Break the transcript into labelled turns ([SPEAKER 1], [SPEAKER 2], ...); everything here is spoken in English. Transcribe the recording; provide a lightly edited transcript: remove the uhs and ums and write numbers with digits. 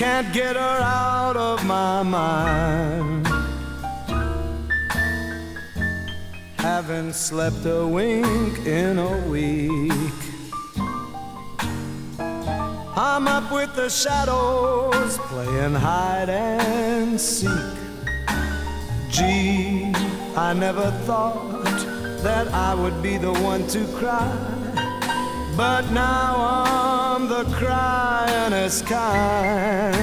[SPEAKER 1] Can't get her out of my mind. Haven't slept a wink in a week. I'm up with the shadows, playing hide and seek. Gee, I never thought that I would be the one to cry, but now I'm the cryingest kind.